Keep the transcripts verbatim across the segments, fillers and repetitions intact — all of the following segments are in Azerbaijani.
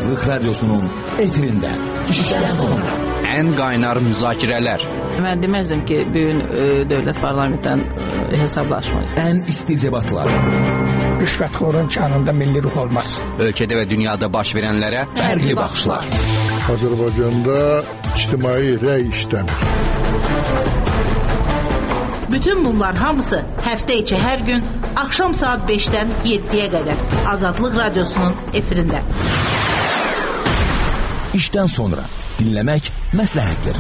Azadlık Radyosu'nun efirinde. İşten sonra. En qaynar müzakirələr. Mən deməzdim ki, bugün e, dövlət parlamentdən e, hesablaşmayı. En isti debatlar. Rüşvətxorun kanında milli ruh olmaz. Ölkədə və dünyada baş verənlərə fərqli baxışlar. Azərbaycanda ictimai rəy işləmir. Bütün bunlar hamısı həftə içi hər gün axşam saat beşdən yeddiyə qədər Azadlıq Radyosu'nun efirində. İşten sonra dinlemek məsləhətdir.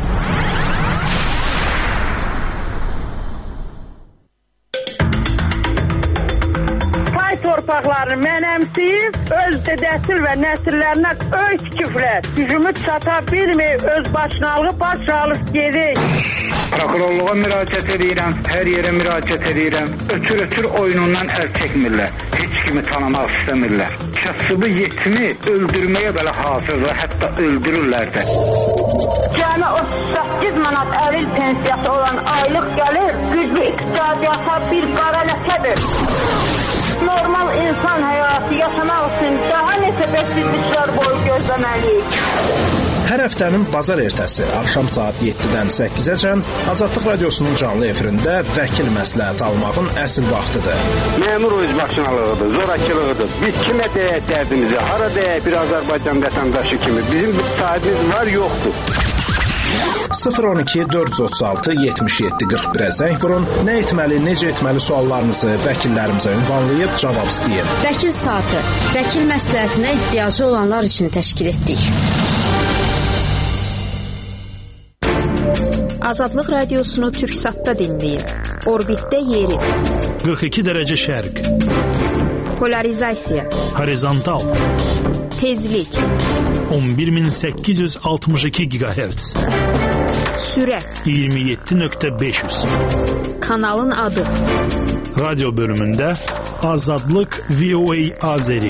Pay torpaqlarını mənəmsiyib, öz dədəsil və nəsillərinə öyt küfrət, gücümü çata bilməyib, öz başınalığı baş alıb gedik. Prokurorluğa müraciət edirəm, hər yerə müraciət edirəm. Ötür-ötür oyunundan əl çəkmirlər. Heç kimi tanımaq istəmirlər. Kasıbı yetimi öldürməyə belə hazırdır, hətta öldürürlər də. Cəmi otuz səkkiz manat əril pensiyası olan aylıq gəlir, güclü iqtisadiyyata bir qara ləkədir. Normal insan həyatı yaşamaq üçün daha neçə bəsizliklər boyu gözləməliyik. Hər həftənin bazar ertəsi axşam saat yeddidən səkkizəcən Azadlıq Radyosu'nun canlı efirində vəkil məsləhət almağın əsl vaxtıdır. Məmur özbaşınalığıdır, zorakılığıdır. Biz kimə deyək dərdimizi, hara deyək bir Azərbaycan vətəndaşı kimi. Bizim bir sahibimiz var, yoxdur. sıfır on iki dörd yüz otuz altı yetmiş yeddi qırx birə zəng vurun. Nə etməli, necə etməli suallarınızı vəkillərimizə ünvanlayıb cavab istəyin. Vəkil saatı, vəkil məsləhətinə ehtiyacı olanlar üçün təşkil etdik. Azadlıq Radiosunu Türksat'ta dinləyin. Orbitdə yeri. qırx iki dərəcə şərq. Polarizasiya. Horizontal. Tezlik. on bir min səkkiz yüz altmış iki gigahertz. Sürət. iyirmi yeddi nöqtə beş yüz. Kanalın adı. Radyo bölümündə Azadlıq V O A Azeri.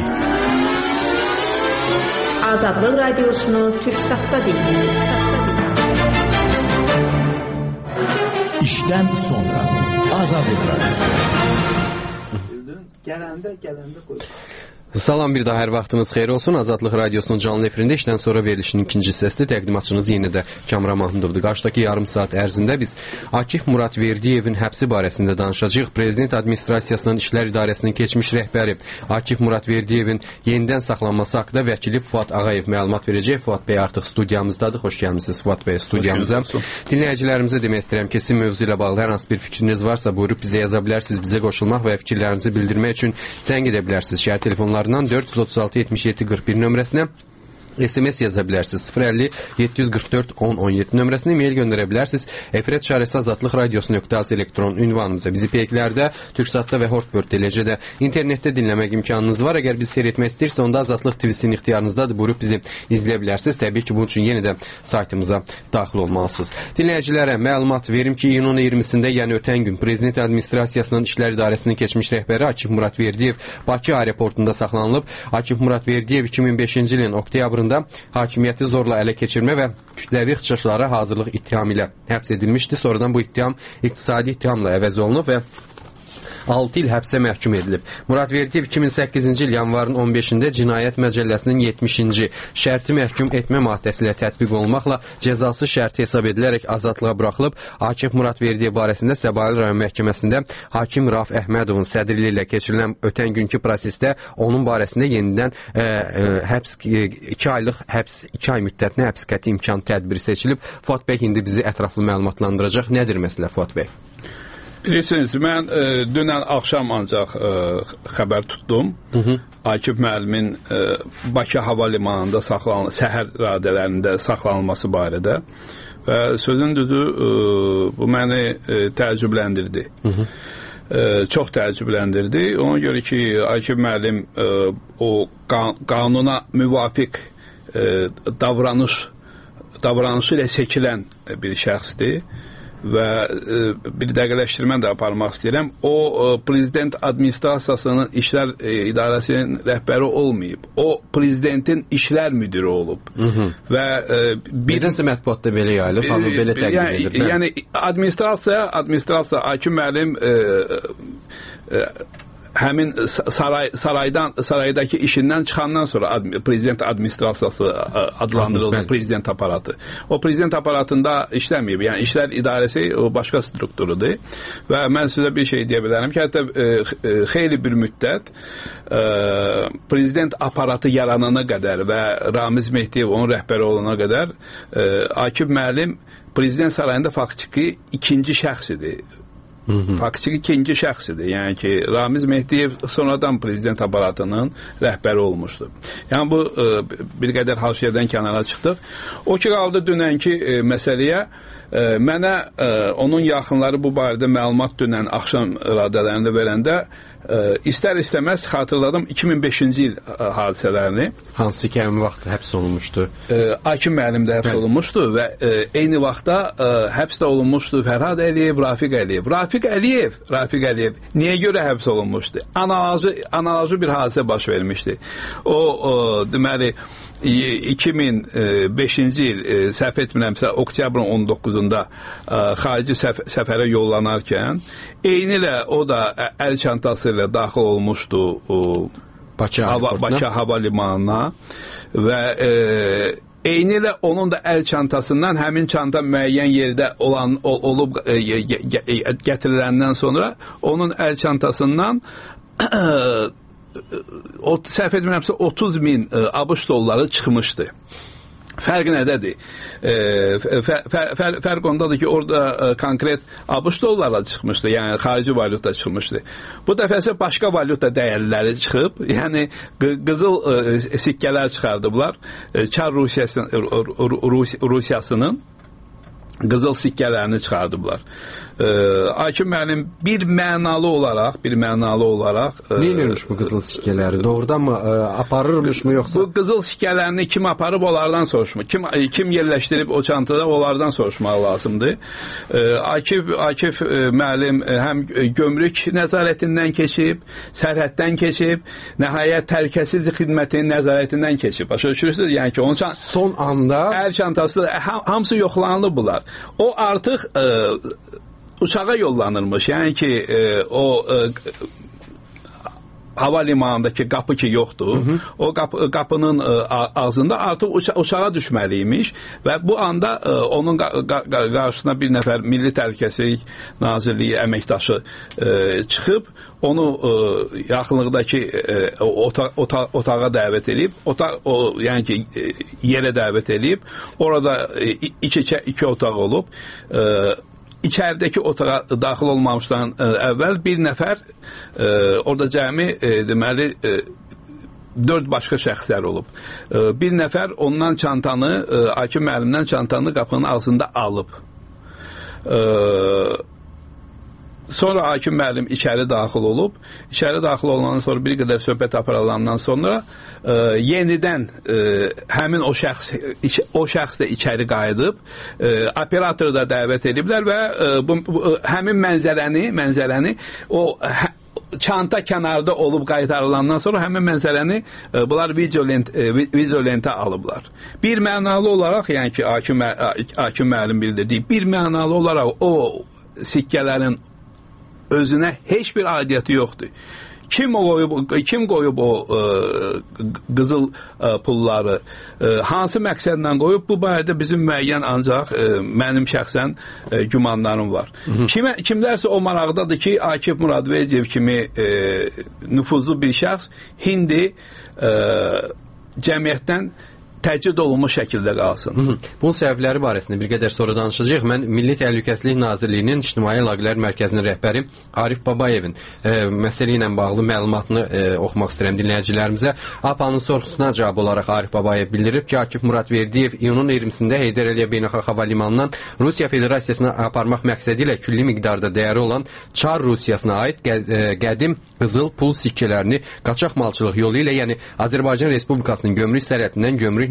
Azadlıq Radiosunu Türksat'ta dinləyin. İşten sonra Azadlıq Radyosu. Gələndə, gələndə qoy. Salam, bir daha hər vaxtınız xeyir olsun. Azadlıq Radyosu'nun canlı efirində işdən sonra verilişinin ikinci hissəsində təqdimatçınız yenə də Kamran Mahmudovdur. Qarşıdakı yarım saat ərzində biz Akif Muradverdiyevin həbsi barəsində danışacağıq. Prezident Administrasiyasının İşlər İdarəsinin keçmiş rəhbəri Akif Muradverdiyevin yenidən saxlanması haqqında vəkili Fuad Ağayev məlumat verəcək. Fuad bəy artıq studiyamızdadır. Xoş gəlmisiniz Fuad bəy studiyamıza. Dinləyicilərimizə demək istəyirəm ki, sizin mövzu ilə bağlı hər hansı bir fikriniz varsa buyurub bizə yaza bilərsiniz. Bizə qoşulmaq və fikirlərinizi bildirmək üçün zəng edə bilərsiniz. Şəhər telefonları dörd yüz otuz altı yetmiş yeddi qırx bir nömrəsinə S M S yaza bilərsiniz. sıfır əlli yeddi yüz qırx dörd on on yeddi nömrəsinə e-mail göndərə bilərsiniz. Efirət çarəsi azadlıq radiosu nöqtə az elektron ünvanımıza. Bizi peyklərdə, Türksatda və Hortbird eləcə də internetdə dinləmək imkanınız var. Əgər bizi seyr etmək istəyirsə, onda Azadlıq T V-sinin ixtiyarınızdadır. Buyurub bizi izləyə bilərsiniz. Təbii ki, bunun üçün yenə də saytımıza daxil olmalısınız. Dinləyicilərə məlumat verim ki, iyunun iyirmisində, yəni ötən gün Prezident Administrasiyasının İşlər İdarəsinin keçmiş rəhbəri Akif Muradverdiyev Bakı aeroportunda saxlanılıb. Akif Muradverdiyev iki min beşinci ilin oktyabrında hakimiyyəti zorla ələ keçirmə və kütləvi ixtişaşlara hazırlıq ittihamı ilə həbs edilmişdi. Sonradan bu ittiham iqtisadi ittihamla əvəz olunub və altı il həbsə məhkum edilib. Muradverdiyev iki min səkkizinci il yanvarın on beşində Cinayət Məcəlləsinin yetmişinci şərti məhkum etmə maddəsi ilə tətbiq olunmaqla cəzası şərti hesab edilərək azadlığa buraxılıb. Akif Muradverdiyev barəsində Səbail rayon məhkəməsində hakim Rauf Əhmədovun sədrliyi ilə keçirilən ötən günkü prosesdə onun barəsində yenidən ə, ə, həbs iki aylıq həbs iki ay müddətinə həbs qəti imkan tədbiri seçilib. Fuad bəy indi bizi ətraflı məlumatlandıracaq. Nədir məsələ Fuad bəy? Bilirsiniz, mən e, dünən axşam ancaq e, xəbər tutdum. Hı -hı. Akif müəllimin e, Bakı hava limanında saxlanılması, səhər radələrində saxlanılması barədə. Və sözün düzü e, bu məni e, təəccübləndirdi. Hı -hı. E, çox təəccübləndirdi. Ona görə ki, Akif müəllim e, o qan qanuna müvafiq e, davranış davranışı ilə seçilən bir şəxsdir. Və e, bir dəqiqələşdirmə də aparmaq istəyirəm. O e, Prezident Administrasiyasının İşlər e, İdarəsinin rəhbəri olmayıb. O Prezidentin İşlər müdiri olub. Hı -hı. Və e, bir Nədənsə mətbuatda belə yayılıb, amma belə təqdim yəni, edilir. Yəni administrasiya, administrasiya Akif müəllim e, e, həmin saray saraydan saraydakı işindən çıxandan sonra ad, prezident administrasiyası adlandırıldı, Bəli. prezident aparatı. O prezident aparatında işləməyib. Yəni işlər idarəsi o başqa strukturudur. Və mən sizə bir şey deyə bilərəm ki, hətta e, xeyli bir müddət e, prezident aparatı yaranana qədər və Ramiz Mehdiyev onun rəhbəri olana qədər e, Akif müəllim prezident sarayında faktiki ikinci şəxs idi. Faktiki ikinci şəxs idi. Yəni ki, Ramiz Mehdiyev sonradan prezident aparatının rəhbəri olmuşdu. Yəni bu e, bir qədər haşiyədən kənara çıxdıq. O ki qaldı dünənki e, məsələyə. E, mənə e, onun yaxınları bu barədə məlumat dünən axşam radələrində verəndə e, istər-istəməz xatırladım iki min beşinci il e, hadisələrini. Hansı ki, həmin vaxt həbs olunmuşdu? E, Akif müəllim də həbs Bəli. olunmuşdu və e, eyni vaxtda e, həbs də olunmuşdu Fərhad Əliyev, Rafiq Əliyev. Rafiq Əliyev, Rafiq Əliyev niyə görə həbs olunmuşdu? Analoji, analoji bir hadisə baş vermişdi. O, o deməli iki min beşinci il səhv etmirəmsə oktyabrın on doqquzunda xarici səf səfərə yollanarkən eyni ilə o da əl çantası ilə daxil olmuşdu o Bakı hava, Bakı hava limanına və e, eyni ilə onun da əl çantasından həmin çanta müəyyən yerdə olan ol, olub e, gətiriləndən sonra onun əl çantasından o səhv etmirəmsə otuz min ABŞ dolları çıxmışdı. Fərq nədədir? E, fər, fər, fərq ondadır ki, orada e, konkret ABŞ dollarla çıxmışdı, yəni xarici valyuta çıxmışdı. Bu dəfə isə başqa valyuta dəyərləri çıxıb, yəni qızıl e, sikkələr çıxardıblar. E, Çar Rusiyasının, Rus, Rusiyasının qızıl sikkələrini çıxardıblar. E, Akif müəllim bir mənalı olaraq, bir mənalı olaraq e, nə edirmiş bu qızıl sikkələri? Doğrudan mı e, aparırmış mı yoxsa? Bu qızıl sikkələrini kim aparıb onlardan soruşmaq, kim kim yerləşdirib o çantada onlardan soruşmaq lazımdır. E, Akif Akif e, müəllim e, həm gömrük nəzarətindən keçib, sərhəddən keçib, nəhayət təhlükəsizlik xidmətinin nəzarətindən keçib. Başa düşürsünüz? Yəni ki, onun çan son anda əl çantası ham, hamısı yoxlanılıb bunlar. O artıq e, uçağa yollanılmış. Yəni ki, e, o e, hava limanındakı qapı ki yoxdur. Hı -hı. O qapı, qapının e, ağzında artıq uça uçağa düşməliymiş və bu anda e, onun qarşısına bir nəfər Milli Təhlükəsizlik Nazirliyi əməkdaşı e, çıxıb onu e, yaxınlıqdakı e, ota, ota, otağa dəvət edib, otaq o yəni ki e, yerə dəvət edib, orada e, iki iki otaq olub. E, İçəridəki otağa daxil olmamışdan ə, əvvəl bir nəfər ə, orada cəmi ə, deməli ə, dörd başqa şəxslər olub. Ə, bir nəfər ondan çantanı, ə, Akif müəllimdən çantanı qapının ağzında alıb. Ə, Sonra Akif müəllim içəri daxil olub. İçəri daxil olandan sonra bir qədər söhbət aparalandan sonra e, yenidən e, həmin o şəxs iç, o şəxs də içəri qayıdıb. E, operatoru da dəvət ediblər və e, bu, bu həmin mənzərəni, mənzərəni o hə, çanta kənarda olub qaytarılandan sonra həmin mənzərəni e, bunlar video lent e, video lentə alıblar. Bir mənalı olaraq, yəni ki Akif Akif müəllim bildirdiyi bir mənalı olaraq o sikkələrin özünə heç bir aidiyyəti yoxdur. Kim o qoyub, kim qoyub o e, qızıl e, pulları, e, hansı məqsədlə qoyub, bu barədə bizim müəyyən ancaq e, mənim şəxsən e, gümanlarım var. Hı -hı. Kimə, kimlərsə o maraqdadır ki, Akif Muradverdiyev kimi e, nüfuzlu bir şəxs hindi e, cəmiyyətdən təcrid olunmuş şəkildə qalsın. Hı -hı. Bunun səbəbləri barəsində bir qədər sonra danışacağıq. Mən Milli Təhlükəsizlik Nazirliyinin İctimai Əlaqələr Mərkəzinin rəhbəri Arif Babayevin e, məsələ ilə bağlı məlumatını e, oxumaq istəyirəm dinləyicilərimizə. A P A-nın sorğusuna cavab olaraq Arif Babayev bildirib ki, Akif Muradverdiyev iyunun iyirmisində Heydər Əliyev Beynəlxalq Hava Limanından Rusiya Federasiyasına aparmaq məqsədi ilə külli miqdarda dəyəri olan Çar Rusiyasına aid ə, qədim qızıl pul sikkələrini qaçaq malçılıq yolu ilə, yəni Azərbaycan Respublikasının gömrük sərhəddindən gömrük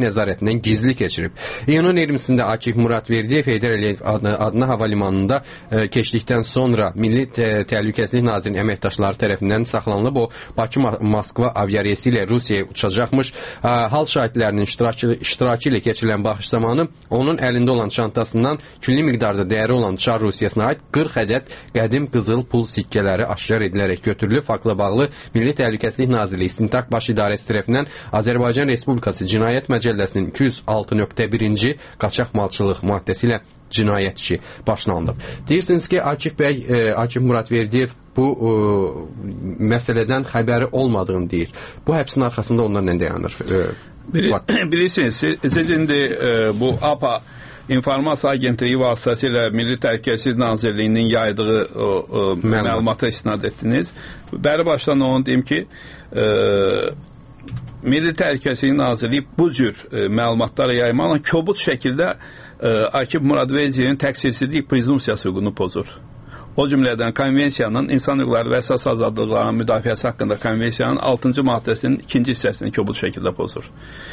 nəzarətindən gizli keçirib. İyunun iyirmisində Akif Muratverdiyev Heydər Əliyev adına, adına hava limanında e, keçdikdən sonra Milli Təhlükəsizlik Nazirinin əməkdaşları tərəfindən saxlanılıb. O Bakı-Moskva aviareysi ilə Rusiyaya uçacaqmış. E, hal şahidlərinin iştirakı, iştirakı ilə keçirilən baxış zamanı onun əlində olan çantasından külli miqdarda dəyəri olan Çar Rusiyasına aid qırx ədəd qədim qızıl pul sikkələri aşkar edilərək götürülüb. Faktla bağlı Milli Təhlükəsizlik Nazirliyi İstintaq Baş İdarəsi tərəfindən Azərbaycan Respublikası Cinayət Məcəlləsinin iki yüz altı nöqtə birinci qaçaq malçılıq maddəsi ilə cinayət işi başlanılıb. Deyirsiniz ki, Akif bəy, e, Akif Muratverdiyev bu e, məsələdən xəbəri olmadığını deyir. Bu həbsin arxasında onlar nə dayanır? E, Bil, bilirsiniz, siz indi e, bu A P A İnformasiya Agentliyi vasitəsilə Milli Təhlükəsizlik Nazirliyinin yaydığı o, o, məlumata istinad etdiniz. Bəri başdan onu deyim ki, e, Milli Təhlükəsizlik Nazirliyi bu cür e, məlumatları yaymaqla kobud şəkildə e, Akif Muratveldiyevin təqsirsizlik prezumsiyası hüququnu pozur. O cümlədən konvensiyanın insan hüquqları və əsas azadlıqlarının müdafiəsi haqqında konvensiyanın altıncı maddəsinin ikinci hissəsini kobud şəkildə pozur.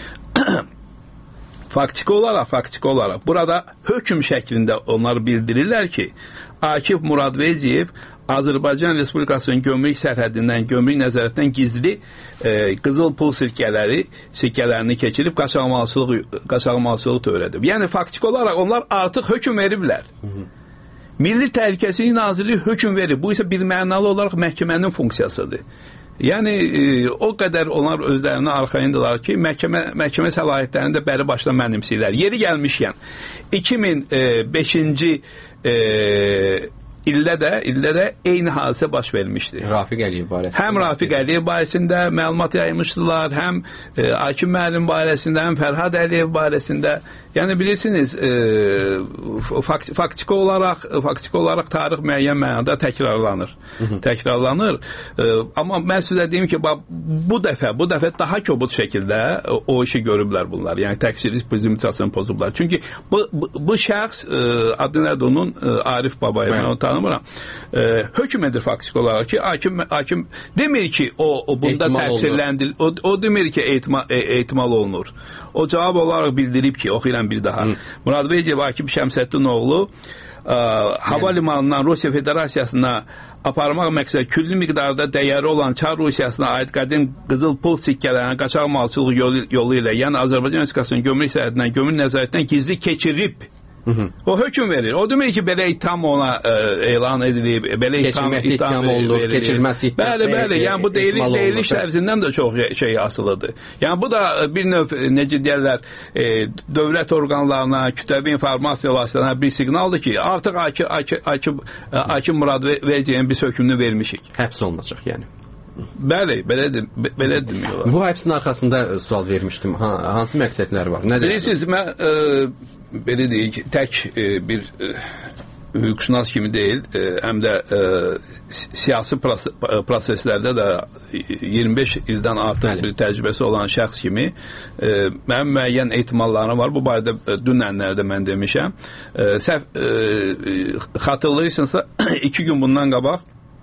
Faktiki olaraq, faktiki olaraq burada hökm şəklində onlar bildirirlər ki, Akif Muratverdiyev Azərbaycan Respublikasının gömrük sərhəddindən, gömrük nəzarətindən gizli e, qızıl pul sirkələri, sirkələrini keçirib qaçaqmalçılıq, qaçaqmalçılıq törədib. Yəni faktiki olaraq onlar artıq hökm veriblər. Hı -hı. Milli Təhlükəsizlik Nazirliyi hökm verir. Bu isə bir mənalı olaraq məhkəmənin funksiyasıdır. Yəni e, o qədər onlar özlərinə arxayındılar ki, məhkəmə, məhkəmə səlahiyyətlərini də bəri başdan mənimsəyirlər. Yeri gəlmişkən iki min beşinci e, ildə də, ildə də eyni hadisə baş vermişdi. Rafiq Əliyev barəsində. Həm Rafiq Əliyev barəsində məlumat yaymışdılar, həm e, Akif müəllim barəsində, həm Fərhad Əliyev barəsində. Yəni bilirsiniz, e, fakt, faktiki olaraq, faktiki olaraq tarix müəyyən mənada təkrarlanır. Hı -hı. Təkrarlanır. E, amma mən sizə deyim ki, bax, bu dəfə, bu dəfə daha kobud şəkildə o, o işi görüblər bunlar. Yəni təqsirli prezumsiyasını pozublar. Çünki bu, bu, bu şəxs e, adı nədir onun? E, Arif Babayev, mən onu tanımıram. E, hökm edir faktiki olaraq ki, hakim, hakim demir ki, o, o bunda təqsirləndir. O, o demir ki, ehtimal, e, ehtimal olunur. O cavab olaraq bildirib ki, oxuyuram bir daha. Hı. Muratverdiyev Akif Şəmsəddin oğlu ə, hava limanından Rusiya Federasiyasına aparmaq məqsəd külli miqdarda dəyəri olan Çar Rusiyasına aid qədim qızıl pul sikkələrini qaçaq malçılıq yolu, yolu ilə, yəni Azərbaycan Respublikasının gömrük sərhəddindən, gömrük nəzarətindən gizli keçirib. Hı -hı. O hökm verir. O demir ki, belə itham ona e, elan edilib, belə itham, itham, itham olunur, keçilməz itham. Bəli, bəli. Yəni bu deyilik, deyilik tərzindən də çox şey asılıdır. Yəni bu da bir növ, necə deyərlər, e, dövlət orqanlarına, kütləvi informasiya vasitələrine bir siqnaldır ki, artıq Akif, Akif, Akif, Akif Muratveldiyevin bir hökmünü vermişik. Həbs olunacaq yəni. Bəli, belədir, belə demiyorlar. Bu həbsin arxasında sual vermişdim. Ha, hansı məqsədlər var? Nədir? Bilirsiniz, mən e, belə deyək, tək e, bir e, hüquqşünas kimi deyil, e, həm də e, siyasi proseslərdə də iyirmi beş ildən artıq Bəli. bir təcrübəsi olan şəxs kimi e, mənim müəyyən ehtimallarım var. Bu barədə e, dünənlərdə mən demişəm. E, səhv e, xatırlayırsınızsa iki gün bundan qabaq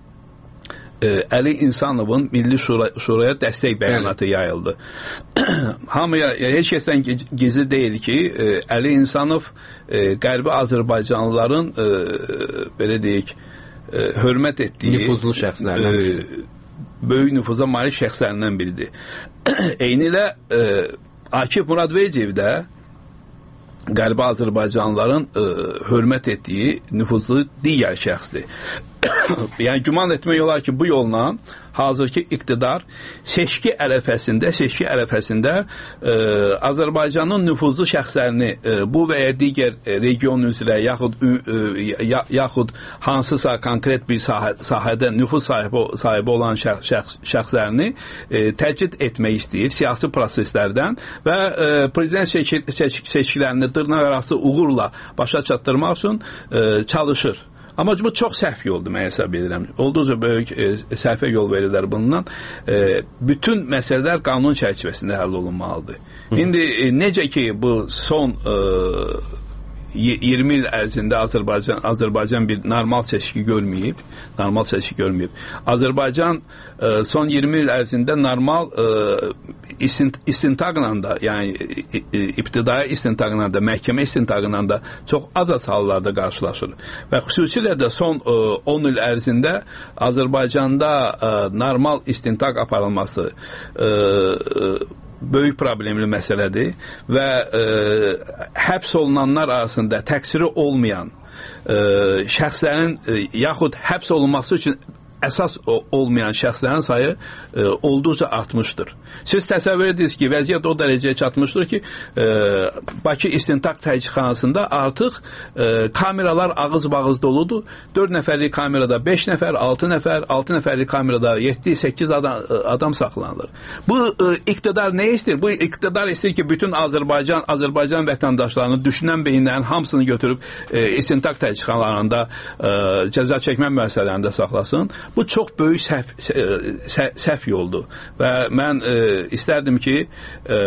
Əli İnsanovun Milli Şura, Şuraya dəstək bəyanatı evet. yayıldı. Hamıya, heç kəsdən gizli deyil ki, Əli İnsanov Qərbi Azərbaycanlıların belə deyək, hörmət etdiyi nüfuzlu şəxslərdən biridir. Böyük nüfuza malik şəxslərindən biridir. Eyni ilə Akif Muratverdiyev də Qərbi Azərbaycanlıların hörmət etdiyi nüfuzlu digər şəxsdir. Yəni güman etmək olar ki, bu yolla hazırki iqtidar seçki ərəfəsində, seçki ərəfəsində e, Azərbaycanın nüfuzlu şəxslərini e, bu və ya digər e, region üzrə yaxud e, ya, yaxud hansısa konkret bir sahə, sahədə nüfuz sahibi, sahibi olan şəx, şəx, şəxslərini e, təcrid etmək istəyir siyasi proseslərdən və e, prezident seçki, seçk, seçkilərini dırnaqarası uğurla başa çatdırmaq üçün e, çalışır. Amma bu çox səhv yoldur, mən hesab edirəm. Olduqca böyük e, səhvə yol verirlər bundan. E, bütün məsələlər qanun çərçivəsində həll olunmalıdır. Hı. İndi e, necə ki bu son e, iyirmi il ərzində Azərbaycan Azərbaycan bir normal seçki görməyib, normal seçki görməyib. Azərbaycan e, son iyirmi il ərzində normal e, istintaqla da, yəni e, ibtidai istintaqla da, məhkəmə istintaqla da çox az-az hallarda qarşılaşır. Və xüsusilə də son e, on il ərzində Azərbaycanda e, normal istintaq aparılması e, e, böyük problemli məsələdir və e, həbs olunanlar arasında təqsiri olmayan e, şəxslərin e, yaxud həbs olunması üçün əsas olmayan şəxslərin sayı e, olduqca artmışdır. Siz təsəvvür edirsiniz ki, vəziyyət o dərəcəyə çatmışdır ki, e, Bakı İstintaq Təhqiqxanasında artıq e, kameralar ağız-bağız doludur. dörd nəfərlik kamerada beş nəfər, altı nəfər, altı nəfərlik kamerada yeddi səkkiz adam, adam saxlanılır. Bu e, iqtidar nə istəyir? Bu iqtidar istəyir ki, bütün Azərbaycan, Azərbaycan vətəndaşlarını, düşünən beyinlərin hamısını götürüb e, İstintaq Təhqiqxanalarında e, cəza çəkmə müəssisələrində saxlasın. Bu çox böyük səhv, səhv, səhv yoldur və mən e, istərdim ki e,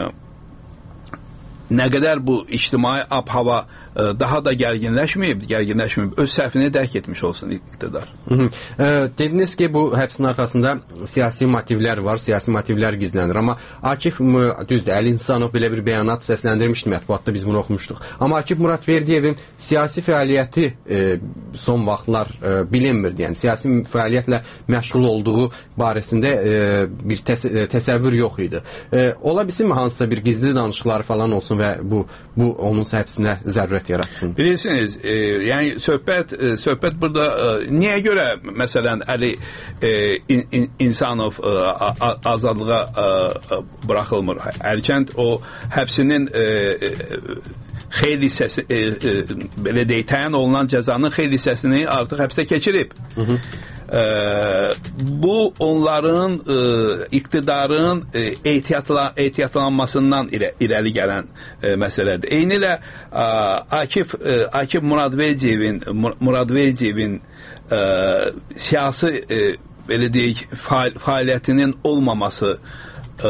nə qədər bu ictimai ab-hava e, daha da gərginləşməyib, gərginləşməyib, öz səhvini dərk etmiş olsun iqtidar. Hı -hı. E, dediniz ki, bu həbsin arxasında siyasi motivlər var, siyasi motivlər gizlənir. Amma Akif, düzdür, Əli İnsanov belə bir bəyanat səsləndirmişdi mətbuatda, biz bunu oxumuşduq. Amma Akif Muradverdiyevin siyasi fəaliyyəti e, son vaxtlar e, bilinmirdi. Yəni, siyasi fəaliyyətlə məşğul olduğu barəsində e, bir təs təsəvvür yox idi. E, ola bilsin mi hansısa bir gizli danışıqları falan olsun və bu, bu onun həbsinə zərurət yaratsın? Bilirsiniz, e, yəni söhbət, e, söhbət burada e, niyə görə məsələn Əli e, in, in, İnsanov e, a, azadlığa e, buraxılmır? Hərçənd o həbsinin e, e, xeyli hissəsi, e, e, belə deyək, təyin olunan cəzanın xeyli hissəsini artıq həbsə keçirib. Hı -hı. Ee, bu onların e, iqtidarın e, ehtiyatla, ehtiyatlanmasından irə, irəli gələn e, məsələdir. Eynilə e, Akif, e, Akif Muradverdiyevin Muradverdiyevin e, siyasi e, belə deyək, faal, fəaliyyətinin olmaması e,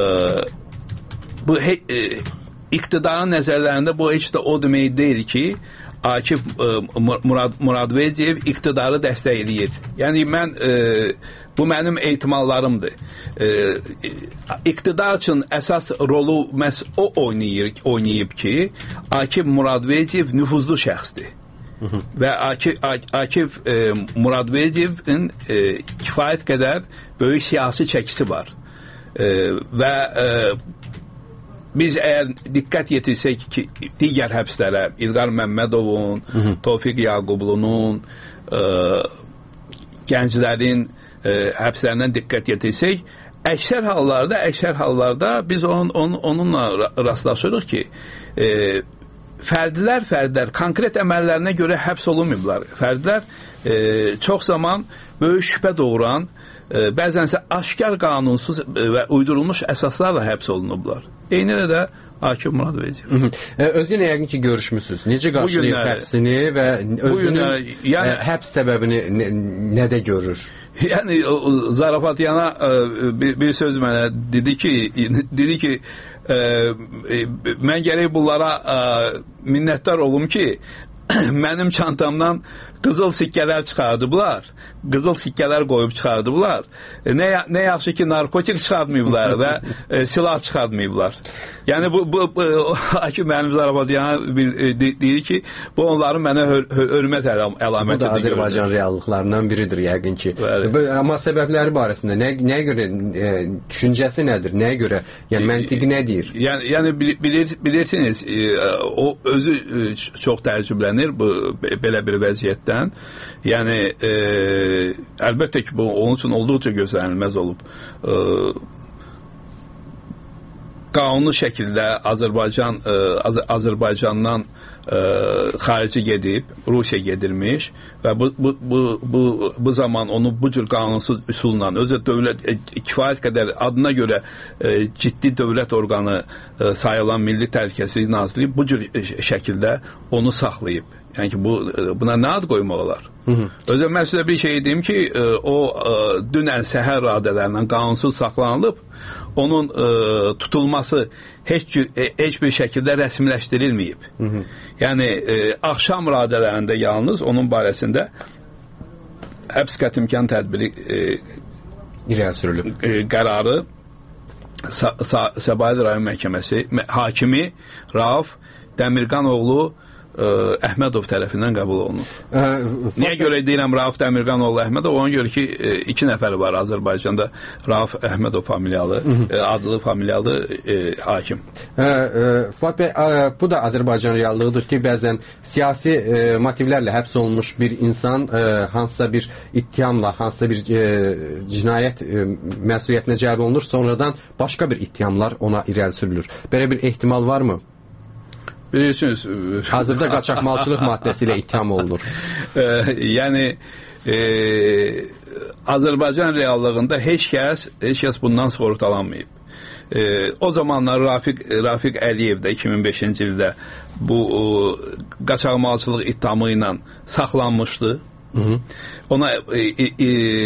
bu he, e, iqtidarın nəzərlərində bu heç də o demək deyil ki, Akif e, Murad, Muradverdiyev iqtidarı dəstəkləyir. Yəni mən e, bu mənim ehtimallarımdır. E, iqtidar üçün əsas rolu məhz o oynayır, oynayıb ki, Akif Muradverdiyev nüfuzlu şəxsdir. Hı -hı. Və Akif, Akif e, Muradverdiyevin e, kifayət qədər böyük siyasi çəkisi var. E, və e, biz əgər diqqət yetirsək ki, digər həbslərə, İlqar Məmmədovun, Hı -hı. Tofiq Yaqublunun, e, gənclərin e, həbslərindən diqqət yetirsək, əksər hallarda, əksər hallarda biz onun, onun, onunla rastlaşırıq ki, e, fərdlər, fərdlər konkret əməllərinə görə həbs olunmayıblar. Fərdlər e, çox zaman böyük şübhə doğuran, e, bəzənsə aşkar qanunsuz və uydurulmuş əsaslarla həbs olunublar. Eynilə də Akif Muradverdiyev. Özü ilə yəqin ki, görüşmüsünüz. Necə qarşılayıb həbsini və özünün yəni, həbs səbəbini nədə görür? Yəni, o, zarafat yana bir, bir söz mənə dedi ki, dedi ki, e, e, mən gərək bunlara e, minnətdar olum ki, mənim çantamdan qızıl sikkələr çıxardıblar, qızıl sikkələr qoyub çıxardıblar. Nə, nə yaxşı ki, narkotik çıxartmayıblar və e, silah çıxartmayıblar. Yəni, bu, bu, bu Akif mənim zarafatıyana deyir ki, bu onların mənə hör, hör, hörmət əlamətidir. Bu da Azərbaycan reallıqlarından biridir, yəqin ki. Bəli. Amma səbəbləri barəsində nə, nəyə görə, e, düşüncəsi nədir, nəyə görə, yəni məntiqi nə deyir? Yəni, yəni bilir, bilirsiniz, e, o özü e, çox təəccüblənir bu belə bir vəziyyətdə. Yəni, e, əlbəttə ki, bu onun üçün olduqca gözlənilməz olub. E, qanunlu şəkildə Azərbaycan, e, Az Azərbaycandan e, xarici gedib, Rusiya gedirmiş və bu, bu, bu, bu, bu zaman onu bu cür qanunsuz üsulla, özü dövlət, e, kifayət qədər adına görə e, ciddi dövlət orqanı e, sayılan Milli Təhlükəsizlik Nazirliyi bu cür şəkildə onu saxlayıb. Yəni ki, bu, buna nə ad qoymaq olar? Özüm mən sizə bir şey deyim ki, o dünən səhər radələrindən qanunsuz saxlanılıb, onun tutulması heç, heç bir şəkildə rəsmiləşdirilməyib. Hı -hı. Yəni, axşam radələrində yalnız onun barəsində həbs qətimkan tədbiri irəli sürülüb. Qərarı Səbail rayon məhkəməsi hakimi Rauf Dəmirqanoğlu Əhmədov tərəfindən qəbul olunur. Ə, Niyə görə deyirəm Rauf Dəmirqanoğlu Əhmədov? Ona görə ki, iki nəfər var Azərbaycanda Rauf Əhmədov familiyalı, adlı familiyalı e, hakim. Ə, ə, Fuad bəy, ə, bu da Azərbaycan reallığıdır ki, bəzən siyasi ə, motivlərlə həbs olunmuş bir insan ə, hansısa bir ittihamla, hansısa bir ə, cinayət ə, məsuliyyətinə cəlb olunur, sonradan başqa bir ittihamlar ona irəli sürülür. Belə bir ehtimal varmı? Bilirsiniz, hazırda qaçaqmalçılıq maddəsi ilə ittiham olunur. E, yəni e, Azərbaycan reallığında heç kəs, heç kəs bundan sorğutalanmayıb. E, o zamanlar Rafiq Rafiq Əliyev də iki min beşinci ildə bu o, qaçaqmalçılıq ittihamı ilə saxlanmışdı. Hı -hı. Ona e, e,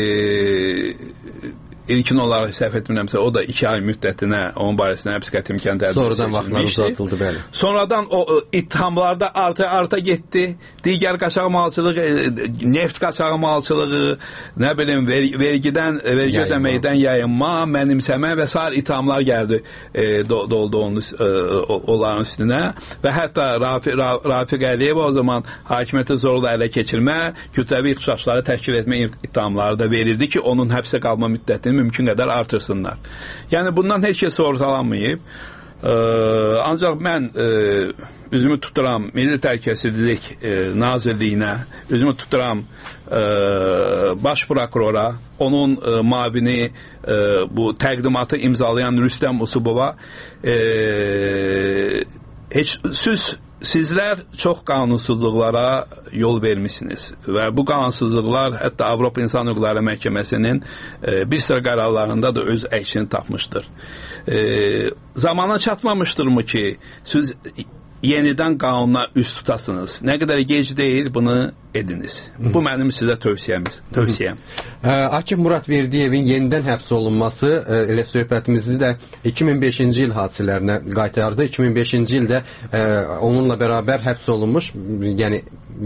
ilkin olaraq səhv etmirəmsə, o da iki ay müddətinə onun barəsində həbs qətimkan tədbiri sonradan vaxtlar uzatıldı, bəli. Sonradan o ittihamlarda arta-arta getdi. Digər qaçaqmalçılıq, neft qaçaqmalçılığı, nə bilim, vergidən, vergi ödəməkdən yayınma, mənimsəmə və sair ittihamlar gəldi e, do, doldu onun, e, onların üstünə və hətta Rafiq, Rafiq Əliyev o zaman hakimiyyəti zorla ələ keçirmə, kütləvi ixtişaşları təşkil etmə ittihamları da verildi ki, onun həbsə qalma müddətini mümkün qədər artırsınlar. Yəni bundan heç kəs sorğutalanmayıb. Ee, ancaq mən e, üzümü tuturam Milli Təhlükəsizlik e, Nazirliyinə, üzümü tuturam e, Baş Prokurora, onun e, mavini e, bu təqdimatı imzalayan Rüstəm Usubova e, heç süz sizlər çox qanunsuzluqlara yol vermişsiniz və bu qanunsuzluqlar hətta Avropa İnsan Hüquqları Məhkəməsinin e, bir sıra qərarlarında da öz əksini tapmışdır. E, zamana çatmamışdırmı ki, siz yenidən qanuna üst tutasınız? Nə qədər gec deyil, bunu ediniz. Bu mənim sizə tövsiyəmiz, tövsiyəm. Akif Muratverdiyevin yenidən həbs olunması elə söhbətimizi də iki min beşinci il hadisələrinə qaytardı. iki min beşinci ildə onunla bərabər həbs olunmuş, yəni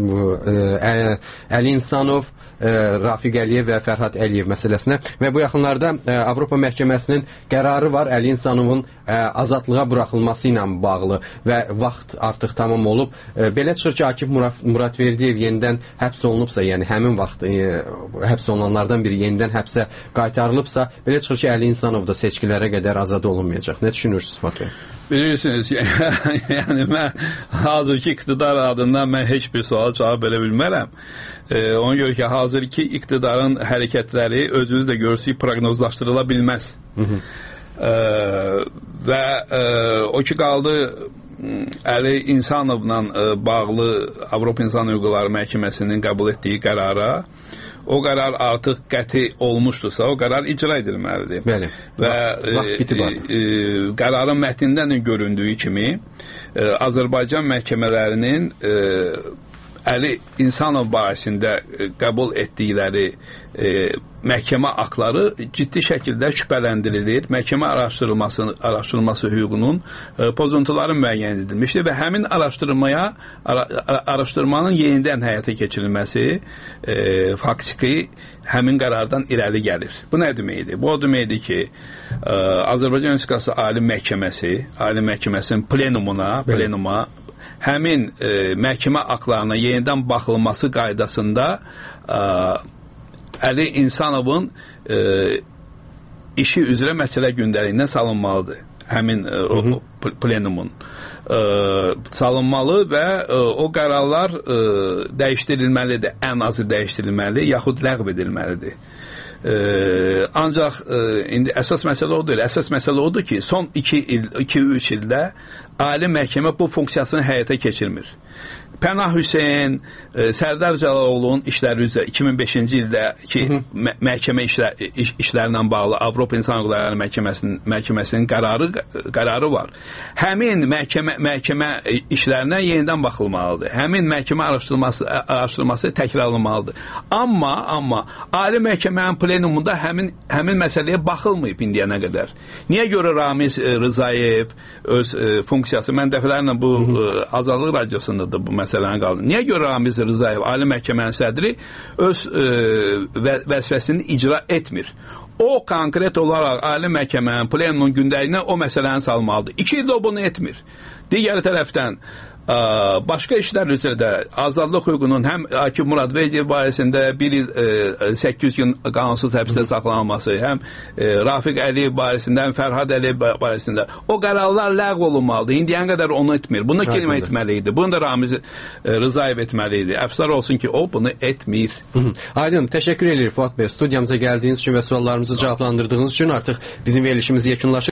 Əli İnsanov, Rafiq Əliyev və Fərhad Əliyev məsələsinə və bu yaxınlarda Avropa Məhkəməsinin qərarı var Əli İnsanovun azadlığa buraxılması ilə bağlı və vaxt artıq tamam olub. Belə çıxır ki, Akif Muratverdiyev yenidən həbs olunubsa, yəni həmin vaxt həbs olunanlardan biri yenidən həbsə qaytarılıbsa, belə çıxır ki, Əli İnsanov da seçkilərə qədər azad olunmayacaq. Nə düşünürsünüz Fatih? Bilirsiniz, yəni mən hazırki iqtidar adından mən heç bir sual cavab verə bilmərəm. E, ona görə ki, hazırki iqtidarın hərəkətləri özünüz də görürsünüz, proqnozlaşdırıla bilməz. Hı -hı. E, və e, o ki qaldı Əli İnsanovla e, bağlı Avropa İnsan Hüquqları Məhkəməsinin qəbul etdiyi qərara, o qərar artıq qəti olmuşdursa, o qərar icra edilməlidir. Bəli. Və e, e, qərarın mətnindən göründüyü kimi e, Azərbaycan məhkəmələrinin e, Əli İnsanov barəsində qəbul etdikləri e, məhkəmə aktları ciddi şəkildə şübhələndirilir. Məhkəmə araşdırılması, araşdırılması hüququnun e, pozuntuları müəyyən edilmişdir və həmin araşdırmaya ara, araşdırmanın yenidən həyata keçirilməsi e, faktiki həmin qərardan irəli gəlir. Bu nə deməkdir? Bu o deməkdir ki, e, Azərbaycan Respublikası Ali Məhkəməsi, Ali Məhkəməsinin plenumuna, plenuma həmin e, məhkəmə aktlarına yenidən baxılması qaydasında e, Əli İnsanovun e, işi üzrə məsələ gündəliyindən salınmalıdır. Həmin e, o, plenumun e, salınmalı və e, o qərarlar e, dəyişdirilməlidir. Ən azı dəyişdirilməli, yaxud ləğv edilməlidir. E, ancaq e, indi əsas məsələ odur. Əsas məsələ odur ki, son iki il, iki üç ildə Ali Məhkəmə bu funksiyasını həyata keçirmir. Pənah Hüseyn, e, Sərdar Cəlaloğlu'nun işləri üzrə iki min beşinci ildəki mə məhkəmə işlər, iş, işlərlə bağlı Avropa İnsan Hüquqları Məhkəməsinin, məhkəməsinin qərarı, qərarı var. Həmin məhkəmə, məhkəmə işlərinə yenidən baxılmalıdır. Həmin məhkəmə araşdırması, araşdırması təkrarlanmalıdır. Amma, amma Ali Məhkəmənin plenumunda həmin, həmin məsələyə baxılmayıb indiyənə qədər. Niyə görə Ramiz Rızayev öz e, funksiyası, mən dəfələrlə bu e, Azadlıq Radiosundadır bu məsələni qaldı. Niyə görə Ramiz Rızayev, Ali Məhkəmənin sədri öz e, və vəzifəsini icra etmir? O konkret olaraq Ali Məhkəmənin plenumun gündəliyinə o məsələni salmalıdır. İki ildə o bunu etmir. Digər tərəfdən başqa işlər üzrə də azadlıq hüququnun həm Akif Murad Verdiyev barəsində bir il e, səkkiz yüz gün qanunsuz həbsdə saxlanılması, həm e, Rafiq Əliyev barəsində, həm Fərhad Əliyev barəsində o qərarlar ləğv olunmalıdır. İndiyən qədər onu etmir. Bunu kim etməli idi? Bunu da Ramiz e, Rızayev etməli idi. Əfsar olsun ki, o bunu etmir. Aydın, təşəkkür edirik Fuad bəy. Studiyamıza gəldiyiniz üçün və suallarımızı cavablandırdığınız üçün artıq bizim verilişimiz yekunlaşır.